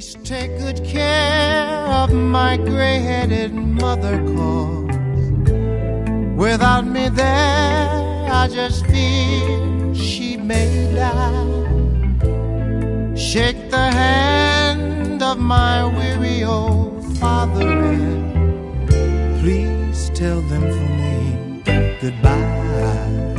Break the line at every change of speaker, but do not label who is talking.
take good care of my gray-headed mother, 'cause without me there I just feel she may die. Shake the hand of my weary old father and please tell them for me goodbye.